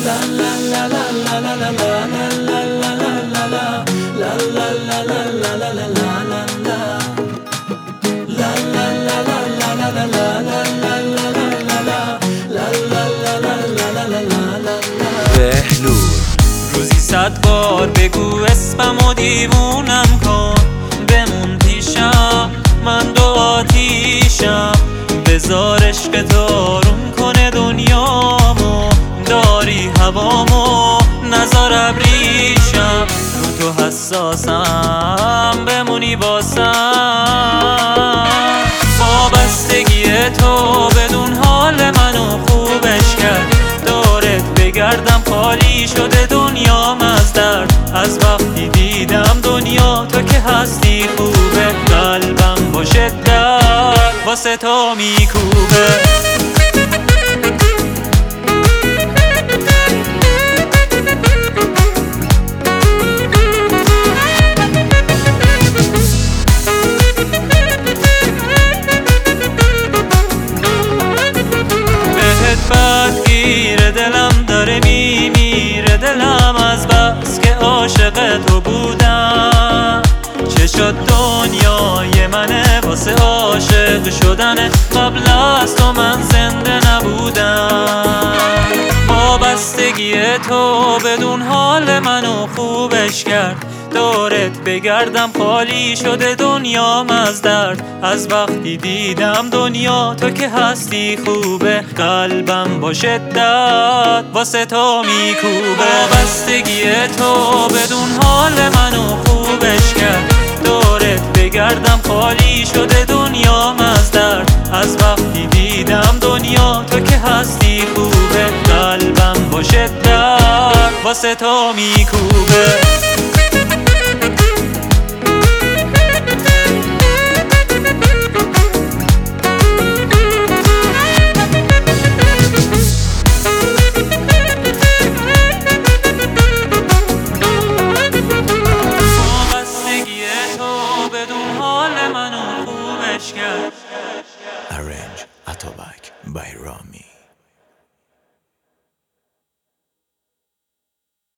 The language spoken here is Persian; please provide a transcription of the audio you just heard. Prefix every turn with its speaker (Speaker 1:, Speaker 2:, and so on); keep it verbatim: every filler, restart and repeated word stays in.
Speaker 1: بهلول روزی صد بار بگو اسمم و دیوونم کن، بمون پیشم من دو آتیشم، بذار عشق تو آروم کنه دنیامو، داری هوامو نذار ابریشم، رو تو حساسم بمونی باسم، وابستگی تو بدون حال منو خوبش کرد، دورت بگردم خالی شده دنیام از درد، از وقتی دیدم دنیا تو که هستی خوبه، قلبم با شدت واسه تو میکوبه. بدگیر دلم داره میمیره دلم از بس که عاشق تو بودم، چشات دنیای منه واسه عاشق شدن، قبل از تو من زنده نبودم، وابستگی تو بدون حال منو خوبش کرد، دورت بگردم خالی شده دنیام از درد، از وقتی دیدم دنیا تو که هستی خوبه، قلبم با شدت واسه تو میکوبه، وابستگی تو بدون حال منو خوبش کرد، دورت بگردم خالی شده دنیام از درد، از وقتی دیدم دنیا تو که هستی خوبه، قلبم با شدت واسه تو میکوبه.
Speaker 2: Arrange Atobak by Rami.